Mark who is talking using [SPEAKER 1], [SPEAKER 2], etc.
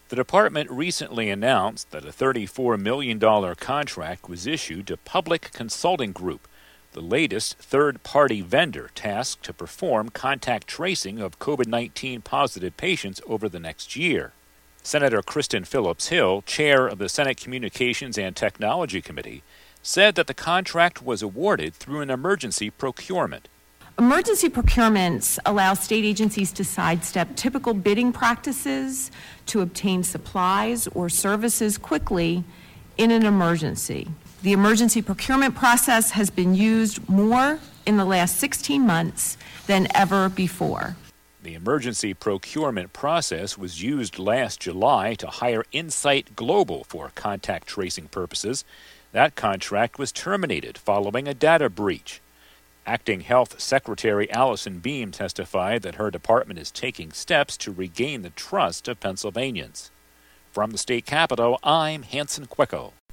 [SPEAKER 1] The department recently announced that a $34 million contract was issued to Public Consulting Group, the latest third-party vendor tasked to perform contact tracing of COVID-19 positive patients over the next year. Senator Kristen Phillips-Hill, chair of the Senate Communications and Technology Committee, said that the contract was awarded through an emergency procurement.
[SPEAKER 2] Emergency procurements allow state agencies to sidestep typical bidding practices to obtain supplies or services quickly in an emergency. The emergency procurement process has been used more in the last 16 months than ever before.
[SPEAKER 1] The emergency procurement process was used last July to hire Insight Global for contact tracing purposes. That contract was terminated following a data breach. Acting Health Secretary Allison Beam testified that her department is taking steps to regain the trust of Pennsylvanians. From the state capitol, I'm Hanson Quicko.